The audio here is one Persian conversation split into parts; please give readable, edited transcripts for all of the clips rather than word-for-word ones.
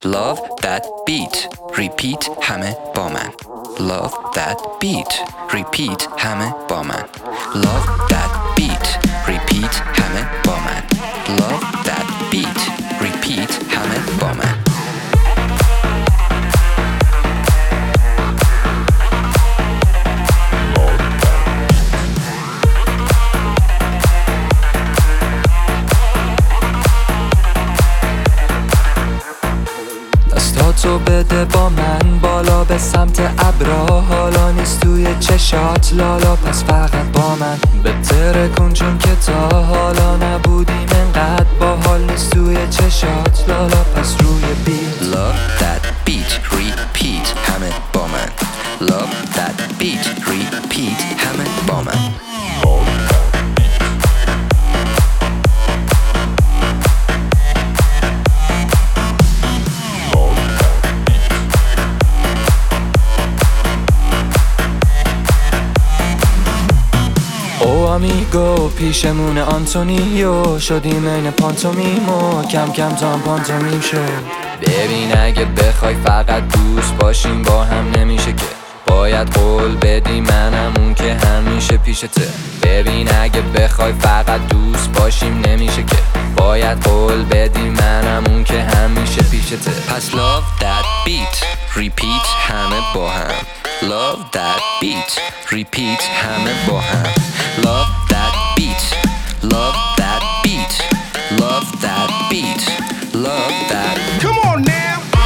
Love that beat. Repeat همه با من. Love that beat. Repeat همه با من. Love that beat. Repeat همه با من. Love that beat. Repeat همه با من. دستاتو بده با من بالا به سمت ابرا، حالا نیست توی چشات لالا پس فقط با من بهتره کن، چون که تا حالا نبودیم انقدر باحال نیست توی چشات لالا پس روی بیت. Love that beat. Repeat همه با من. Love that beat. Repeat همه با من. او آمیگو پیشمون آنتونیو شدیم این پانتومیمو کم کم تا پانتومیم شد. ببین اگه بخوای فقط دوست باشیم با هم نمیشه که، باید قول بدی منم اون که همیشه پیشته. ببین اگه بخوای فقط دوست باشیم نمیشه که، باید قول بدی منم اون که همیشه پیشته. پس love that beat. Repeat همه با هم. Love that beat. Repeat همه با هم. Love that beat. Love that beat. Love that beat. Love that. Come on now.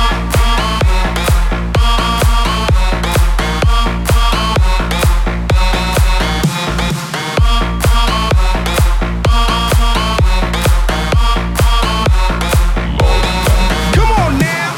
Come on now.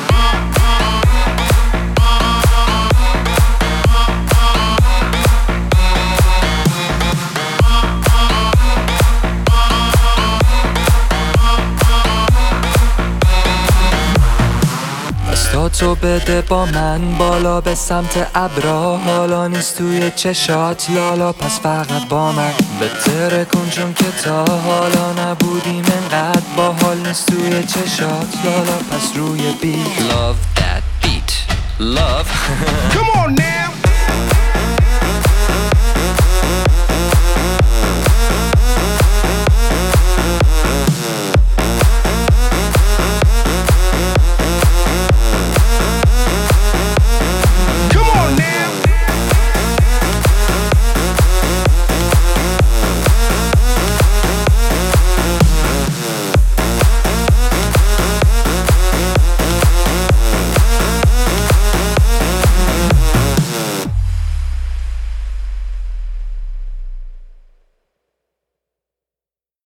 دستاتو بده با من بالا به سمت ابرا، حالا نیست توی چشات لالا پس فقط با من بهتره کن، چون که تا حالا نبودیم انقدر باحال نیست توی چشات لالا پس روی بیت. Love that beat. Love. Come on now.